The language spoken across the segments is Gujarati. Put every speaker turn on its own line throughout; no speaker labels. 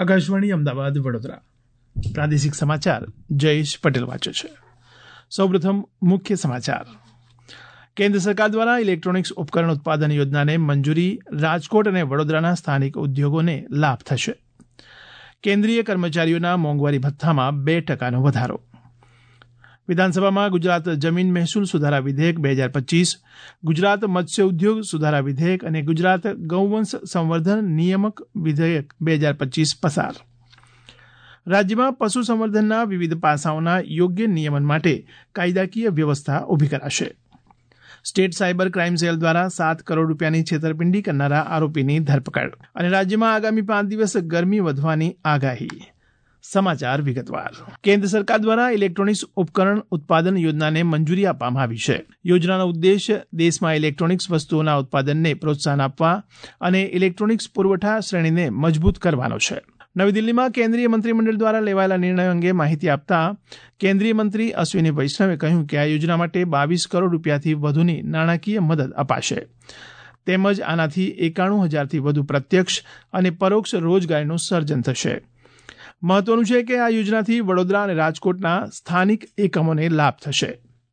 આકાશવાણી અમદાવાદ વડોદરા પ્રાદેશિક સમાચાર જયેશ પટેલ વાંચે છે. સૌપ્રથમ મુખ્ય સમાચાર. કેન્દ્ર સરકાર દ્વારા ઇલેક્ટ્રોનિક્સ ઉપકરણ ઉત્પાદન યોજનાને મંજૂરી, રાજકોટ અને વડોદરાના સ્થાનિક ઉદ્યોગોને લાભ થશે. કેન્દ્રીય કર્મચારીઓના મોંઘવારી ભથ્થામાં 2% વધારો. વિધાનસભામાં ગુજરાત જમીન મહેસૂલ સુધારા વિધેયક 2025, ગુજરાત મત્સ્ય ઉદ્યોગ સુધારા વિધેયક અને ગુજરાત ગૌવંશ સંવર્ધન નિયામક વિધેયક 2025 પસાર. રાજ્યમાં પશુ સંવર્ધનના વિવિધ પાસાઓના યોગ્ય નિયમન માટે કાયદાકીય વ્યવસ્થા ઊભી કરાશે. સ્ટેટ સાયબર ક્રાઇમ સેલ દ્વારા 7 કરોડ રૂપિયાની છેતરપિંડી કરનારા આરોપીની ધરપકડ. અને રાજ્યમાં આગામી 5 દિવસ ગરમી વધવાની આગાહી. સમાચાર વિગતવાર. કેન્દ્ર સરકાર દ્વારા ઇલેક્ટ્રોનિક્સ ઉપકરણ ઉત્પાદન યોજનાને મંજૂરી આપવામાં આવી છે. યોજનાનો ઉદ્દેશ દેશમાં ઇલેક્ટ્રોનિક્સ વસ્તુઓના ઉત્પાદનને પ્રોત્સાહન આપવા અને ઇલેક્ટ્રોનિક્સ પુરવઠા શ્રેણીને મજબૂત કરવાનો છે. નવી દિલ્હીમાં કેન્દ્રીય મંત્રીમંડળ દ્વારા લેવાયેલા નિર્ણય અંગે માહિતી આપતા કેન્દ્રીય મંત્રી અશ્વિની વૈષ્ણવે કહ્યું કે આ યોજના માટે 22 કરોડ રૂપિયાથી વધુની નાણાકીય મદદ અપાશે. તેમજ આનાથી 91,000થી વધુ પ્રત્યક્ષ અને પરોક્ષ રોજગારીનું સર્જન થશે. મહત્વનું છે કે આ યોજનાથી વડોદરા અને રાજકોટના સ્થાનિક એકમોને લાભ થશે.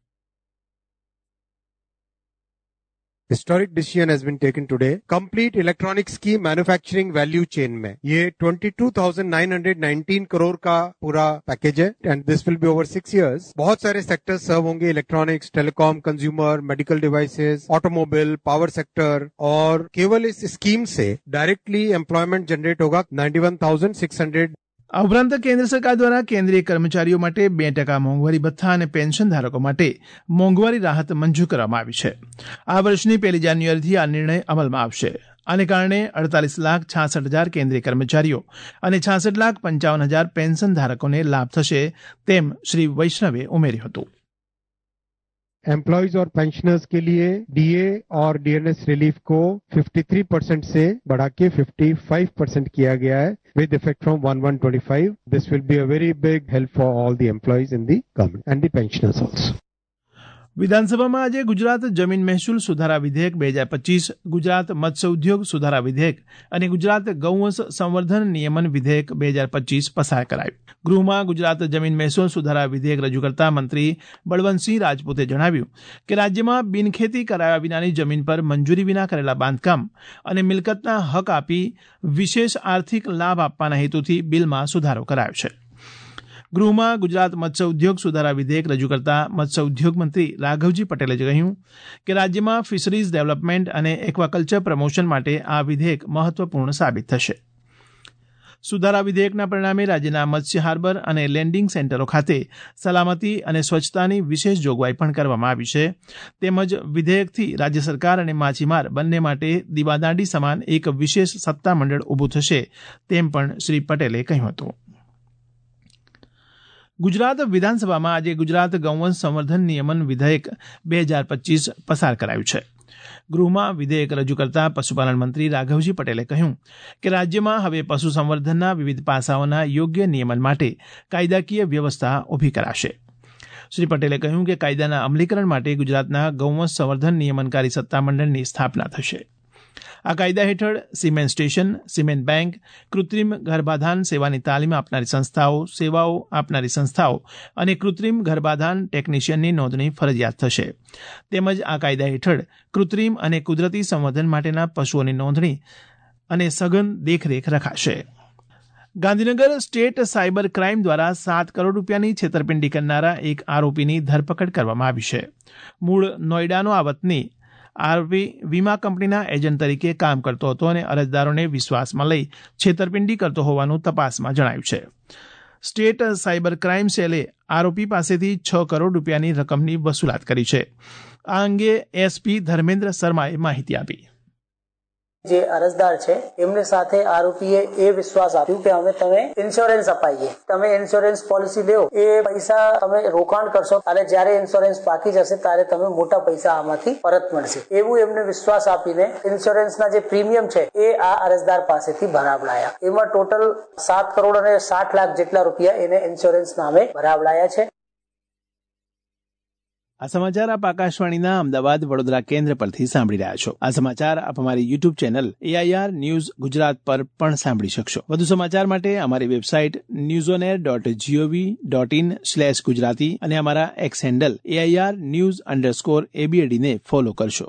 Historic decision has been taken today. Complete electronics की मैन्युफैक्चरिंग वैल्यू चेन में ये 22,919 करोड़ का पूरा पैकेज है and this will be over 6 years. बहुत सारे सेक्टर्स सर्व होंगे, electronics, telecom, consumer, medical devices, automobile, power sector, और केवल इस स्कीम से डायरेक्टली एम्प्लॉयमेंट जनरेट होगा 91,600.
આ ઉપરાંત કેન્દ્ર સરકાર દ્વારા કેન્દ્રીય કર્મચારીઓ માટે 2% મોંઘવારી ભથ્થા અને પેન્શન ધારકો માટે મોંઘવારી રાહત મંજૂર કરવામાં આવી છે. આ વર્ષની 1 જાન્યુઆરીથી આ નિર્ણય અમલમાં આવશે. આને કારણે 48,66,000 કેન્દ્રીય કર્મચારીઓ અને 66,55,000 પેન્શન ધારકોને લાભ થશે તેમ શ્રી વૈષ્ણવે ઉમેર્યું હતું.
एम्प्लॉयज और पेंशनर्स के लिए डीए और डीएनएस रिलीफ को 53% से बढ़ा के 55% किया गया है with effect from 1/1/25. This will be a very big help for all the employees in the government and the pensioners also.
વિધાનસભામાં આજે ગુજરાત જમીન મહેસૂલ સુધારા વિધેયક 2025, ગુજરાત મત્સ્ય ઉદ્યોગ સુધારા વિધેયક અને ગુજરાત ગૌવંશ સંવર્ધન નિયમન વિધેયક 2025 પસાર કરાયું. ગૃહમાં ગુજરાત જમીન મહેસૂલ સુધારા વિધેયક રજૂ કરતા મંત્રી બળવંતસિંહ રાજપૂતે જણાવ્યું કે રાજ્યમાં બિનખેતી કરાયા વિનાની જમીન પર મંજૂરી વિના કરેલા બાંધકામ અને મિલકતના હક આપી વિશેષ આર્થિક લાભ આપવાના હેતુથી બિલમાં સુધારો કરાયો છે. ગૃહમાં ગુજરાત મત્સ્ય ઉદ્યોગ સુધારા વિધેયક રજૂ કરતા મત્સ્ય ઉદ્યોગ મંત્રી રાઘવજી પટેલે કહ્યું કે રાજ્યમાં ફિશરીઝ ડેવલપમેન્ટ અને એક્વાકલ્ચર પ્રમોશન માટે આ વિધેયક મહત્વપૂર્ણ સાબિત થશે. સુધારા વિધેયકના પરિણામે રાજ્યના મત્સ્ય હાર્બર અને લેન્ડિંગ સેન્ટરો ખાતે સલામતી અને સ્વચ્છતાની વિશેષ જોગવાઈ પણ કરવામાં આવી છે. તેમજ વિધેયકથી રાજ્ય સરકાર અને માછીમાર બંને માટે દીવાદાંડી સમાન એક વિશેષ સત્તામંડળ ઊભું થશે તેમ પણ શ્રી પટેલે કહ્યું હતું. ગુજરાત વિધાનસભામાં આજે ગુજરાત ગૌવંશ સંવર્ધન નિયમન વિધેયક 2025 પસાર કરાયું છે. ગૃહમાં વિધેયક રજૂ કરતા પશુપાલન મંત્રી રાઘવજી પટેલે કહ્યું કે રાજ્યમાં હવે પશુ સંવર્ધનના વિવિધ પાસાઓના યોગ્ય નિયમન માટે કાયદાકીય વ્યવસ્થા ઊભી કરાશે. શ્રી પટેલે કહ્યું કે કાયદાના અમલીકરણ માટે ગુજરાતના ગૌવંશ સંવર્ધન નિયમનકારી સત્તામંડળની સ્થાપના થશે. આ કાયદા હેઠળ સિમેન્ટ સ્ટેશન, સિમેન્ટ બેંક, કૃત્રિમ ગર્ભાધાન સેવાની તાલીમ આપનારી સંસ્થાઓ, સેવાઓ આપનારી સંસ્થાઓ અને કૃત્રિમ ગર્ભાધાન ટેકનિશિયનની નોંધણી ફરજિયાત થશે. તેમજ આ કાયદા હેઠળ કૃત્રિમ અને કુદરતી સંવર્ધન માટેના પશુઓની નોંધણી અને સઘન દેખરેખ રખાશે. ગાંધીનગર સ્ટેટ સાયબર ક્રાઇમ દ્વારા 7 કરોડ રૂપિયાની છેતરપિંડી કરનારા એક આરોપીની ધરપકડ કરવામાં આવી છે. મૂળ નોઈડાનો આ વતની આરોપી વીમા કંપનીના એજન્ટ તરીકે કામ કરતો હતો અને અરજદારોને વિશ્વાસમાં લઈ છેતરપિંડી કરતો હોવાનું તપાસમાં જણાયું છે. સ્ટેટ સાયબર ક્રાઇમ સેલે આરોપી પાસેથી 6 કરોડ રૂપિયાની રકમની વસૂલાત કરી છે. આ અંગે એસપી ધર્મેન્દ્ર શર્માએ માહિતી આપી.
જે અરજદાર છે એમને સાથે આરોપીએ એ વિશ્વાસ આપ્યું કે અમે તમે ઇન્સ્યોરન્સ અપાઈએ, તમે ઇન્સ્યોરન્સ પોલિસી લ્યો, એ પૈસા તમે રોકાણ કરશો અને જ્યારે ઇન્સ્યોરન્સ બાકી જશે ત્યારે તમે મોટા પૈસા આમાંથી પરત મળશે, એવું એમને વિશ્વાસ આપીને ઇન્સ્યોરન્સના જે પ્રીમિયમ છે એ આ અરજદાર પાસેથી ભરાવડાયા. એમાં ટોટલ 7 કરોડ અને 60 લાખ જેટલા રૂપિયા એને ઇન્સ્યોરન્સ નામે ભરાવડાયા છે.
આ સમાચાર આપ આકાશવાણીના અમદાવાદ વડોદરા કેન્દ્ર પરથી સાંભળી રહ્યા છો. આ સમાચાર આપ અમારી YouTube channel AIR news Gujarat પર પણ સાંભળી શકશો. વધુ સમાચાર માટે અમારી વેબસાઇટ newsonair.gov.in/gujarati અને અમારા એક્સ હેન્ડલ AIR_news_ABAD ને ફોલો કરશો.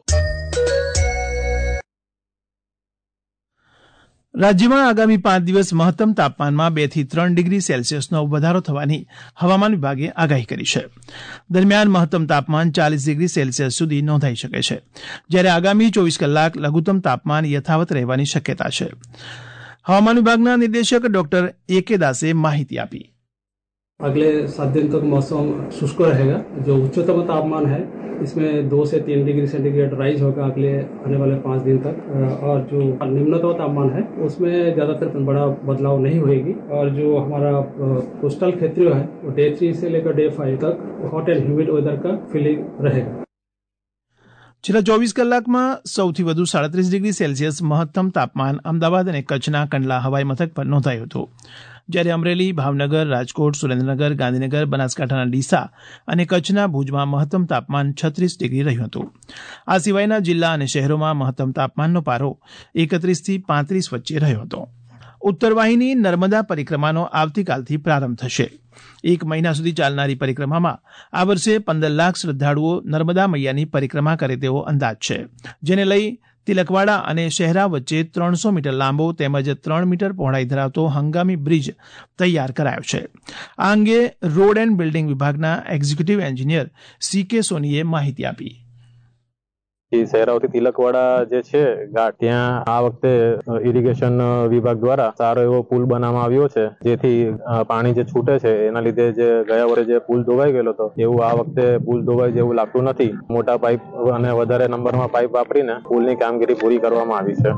રાજ્યમાં આગામી 5 દિવસ મહત્તમ તાપમાનમાં 2 થી 3 ડિગ્રી સેલ્સિયસનો વધારો થવાની હવામાન વિભાગે આગાહી કરી છે. દરમિયાન મહત્તમ તાપમાન 40 ડિગ્રી સેલ્સિયસ સુધી નોંધાઈ શકે છે, જ્યારે આગામી 24 કલાક લઘુત્તમ તાપમાન યથાવત રહેવાની શક્યતા છે. હવામાન વિભાગના નિદેશક ડોક્ટર AK દાસે માહિતી આપી.
अगले 7 दिन तक मौसम शुष्क रहेगा. जो उच्चतम तापमान है इसमें 2 से 3 डिग्री सेंटीग्रेड राइज होगा अगले आने वाले 5 दिन तक, और जो निम्नतम तापमान है उसमें ज़्यादातर बड़ा बदलाव नहीं होगी. और जो हमारा कोस्टल क्षेत्र है वो डे 3 से लेकर डे 5 तक हॉट एंड ह्यूमिड वेदर का फीलिंग रहेगा.
છેલ્લા 24 કલાકમાં સૌથી વધુ 37 ડિગ્રી સેલ્સિયસ મહત્તમ તાપમાન અમદાવાદ અને કચ્છના કંડલા હવાઈ મથક પર નોંધાયું હતું, જ્યારે અમરેલી, ભાવનગર, રાજકોટ, સુરેન્દ્રનગર, ગાંધીનગર, બનાસકાંઠાના ડીસા અને કચ્છના ભુજમાં મહત્તમ તાપમાન 36 ડિગ્રી રહ્યું હતું. આ સિવાયના જિલ્લા અને શહેરોમાં મહત્તમ તાપમાનનો પારો 31 થી 35 વચ્ચે રહ્યો હતો. ઉત્તરવાહિની નર્મદા પરિક્રમાનો આવતીકાલથી પ્રારંભ થશે. 1 મહિના સુધી ચાલનારી પરિક્રમામાં આ વર્ષે 15 લાખ શ્રદ્ધાળુઓ નર્મદા મૈયાની પરિક્રમા કરે તેવો અંદાજ છે, જેને લઈ તિલકવાડા અને શહેરા વચ્ચે 300 મીટર લાંબો તેમજ 3 મીટર પહોળાઈ ધરાવતો હંગામી બ્રિજ તૈયાર કરાયો છે. આ અંગે રોડ એન્ડ બિલ્ડિંગ વિભાગના એક્ઝિક્યુટિવ એન્જિનિયર CK સોનીએ માહિતી આપી.
શહેરાઓથી તિલકવાડા જે છે ઘાટ, ત્યાં આ વખતે ઇરિગેશન વિભાગ દ્વારા સારો એવો પુલ બનાવવામાં આવ્યો છે, જેથી પાણી જે છૂટે છે એના લીધે જે ગયા વર્ષે જે પુલ ધોવાઈ ગયેલો હતો એવું આ વખતે પુલ ધોવાય જેવું લાગતું નથી. મોટા પાઇપ અને વધારે નંબરમાં પાઇપ વાપરીને પુલની કામગીરી પૂરી કરવામાં આવી છે.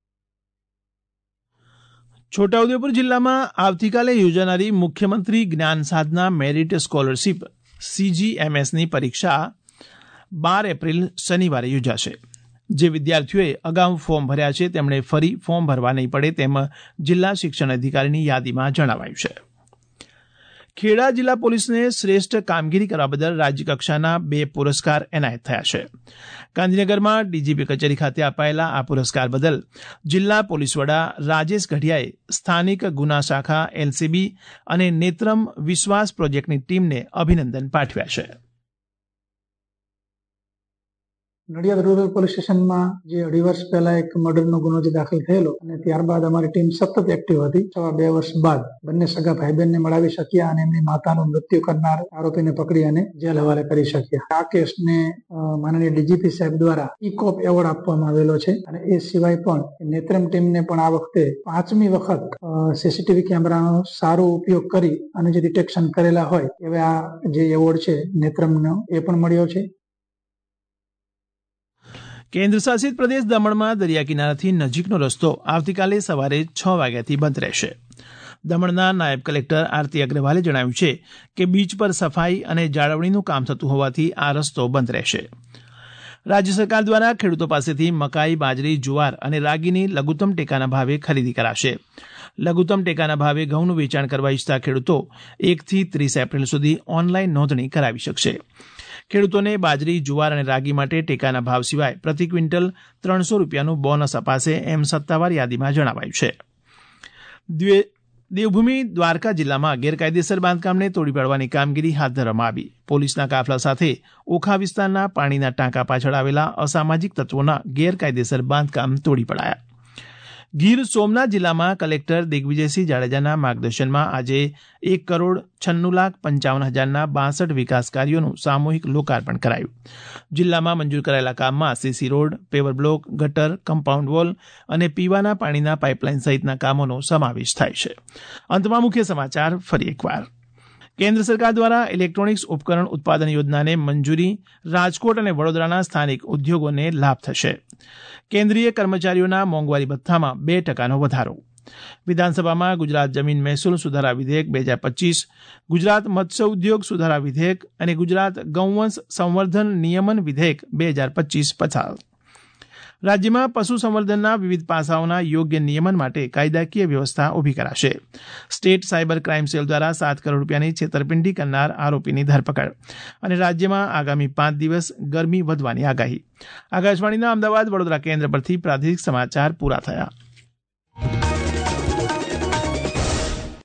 છોટાઉદેપુર જિલ્લામાં આવતીકાલે યોજાનારી મુખ્યમંત્રી જ્ઞાન સાધના મેરિટ સ્કોલરશીપ CGMSની પરીક્ષા 12 એપ્રિલ શનિવારે યોજાશે. જે વિદ્યાર્થીઓએ અગાઉ ફોર્મ ભર્યા છે તેમણે ફરી ફોર્મ ભરવા નહીં પડે તેમ જિલ્લા શિક્ષણ અધિકારીની યાદીમાં જણાવાયું છે. ખેડા જિલ્લા પોલીસને શ્રેષ્ઠ કામગીરી કરવા બદલ રાજ્યકક્ષાના 2 પુરસ્કાર એનાયત થયા છે. ગાંધીનગરમાં DGP કચેરી ખાતે અપાયેલા આ પુરસ્કાર બદલ જિલ્લા પોલીસ વડા રાજેશ ગઢિયાએ સ્થાનિક ગુના શાખા LCB અને નેત્રમ વિશ્વાસ પ્રોજેક્ટની ટીમને અભિનંદન પાઠવ્યા છે.
નડિયાદ રૂરલ પોલીસ સ્ટેશનમાં જે 2.5 વર્ષ પહેલા એક મર્ડરનો ગુનો જે દાખલ થયેલો અને ત્યારબાદ અમારી ટીમ સતત એક્ટિવ હતી. 2 વર્ષ બાદ બંને સગા ભાઈ બહેનને મળાવી શક્યા અને એમની માતાનું મૃત્યુ કરનાર આરોપીને પકડી અને જેલ હવાલે કરી શક્યા. આ કેસને માનનીય DGP સાહેબ દ્વારા ઇકોપ એવોર્ડ આપવામાં આવેલો છે. અને એ સિવાય પણ નેત્રમ ટીમને પણ આ વખતે 5મી વખત CCTV કેમેરાનો સારો ઉપયોગ કરી અને જે ડિટેક્શન કરેલા હોય એવા જે એવોર્ડ છે નેત્રમનો એ પણ મળ્યો છે.
કેન્દ્ર શાસિત પ્રદેશ દમણમાં દરિયા કિનારાથી નજીકનો રસ્તો આવતીકાલે સવારે 6 વાગ્યાથી બંધ રહેશે. દમણના નાયબ કલેક્ટર આરતી અગ્રવાલે જણાવ્યું છે કે બીચ પર સફાઈ અને જાળવણીનું કામ થતું હોવાથી આ રસ્તો બંધ રહેશે. રાજ્ય સરકાર દ્વારા ખેડૂતો પાસેથી મકાઈ, બાજરી, જુવાર અને રાગીની લઘુત્તમ ટેકાના ભાવે ખરીદી કરાશે. લઘુત્તમ ટેકાના ભાવે ઘઉંનું વેચાણ કરવા ઈચ્છતા ખેડૂતો 1 થી 30 એપ્રિલ સુધી ઓનલાઈન નોંધણી કરાવી શકશે. ખેડૂતોને બાજરી, જુવાર અને રાગી માટે ટેકાના ભાવ સિવાય પ્રતિ ક્વિન્ટલ 300 રૂપિયાનું બોનસ અપાશે એમ સત્તાવાર યાદીમાં જણાવાયું છે. દેવભૂમિ દ્વારકા જિલ્લામાં ગેરકાયદેસર બાંધકામને તોડી પાડવાની કામગીરી હાથ ધરવામાં આવી. પોલીસના કાફલા સાથે ઓખા વિસ્તારના પાણીના ટાંકા પાછળ આવેલા અસામાજિક તત્વોના ગેરકાયદેસર બાંધકામ તોડી પડાયા. ગીર સોમનાથ જિલ્લામાં કલેક્ટર દિગ્વિજયસિંહ જાડેજાના માર્ગદર્શનમાં આજે 1,96,55,000ના 62 વિકાસ કાર્યોનું સામૂહિક લોકાર્પણ કરાયું. જિલ્લામાં મંજૂર કરાયેલા કામમાં CC રોડ, પેવર બ્લોક, ગટર, કમ્પાઉન્ડ વોલ અને પીવાના પાણીના પાઇપલાઇન સહિતના કામોનો સમાવેશ થાય છે. અંતમાં મુખ્ય સમાચાર ફરી એકવાર. કેન્દ્ર સરકાર દ્વારા ઇલેક્ટ્રોનિક્સ ઉપકરણ ઉત્પાદન યોજનાને મંજૂરી, રાજકોટ અને વડોદરાના સ્થાનિક ઉદ્યોગોને લાભ થશે. કેન્દ્રીય કર્મચારીઓના મોંઘવારી ભથ્થામાં 2% વધારો. વિધાનસભામાં ગુજરાત જમીન મહેસૂલ સુધારા વિધેયક 2025, ગુજરાત મત્સ્ય ઉદ્યોગ સુધારા વિધેયક અને ગુજરાત ગૌવંશ સંવર્ધન નિયમન વિધેયક 2025 પસાર. રાજ્યમાં પશુ સંવર્ધનના વિવિધ પાસાઓના યોગ્ય નિયમન માટે કાયદાકીય વ્યવસ્થા ઊભી કરાશે. સ્ટેટ સાયબર ક્રાઇમ સેલ દ્વારા 7 કરોડ રૂપિયાની છેતરપિંડી કરનાર આરોપીની ધરપકડ. અને રાજ્યમાં આગામી 5 દિવસ ગરમી વધવાની આગાહી. આકાશવાણીના અમદાવાદ વડોદરા કેન્દ્ર પરથી પ્રાદેશિક સમાચાર પૂરા થયા.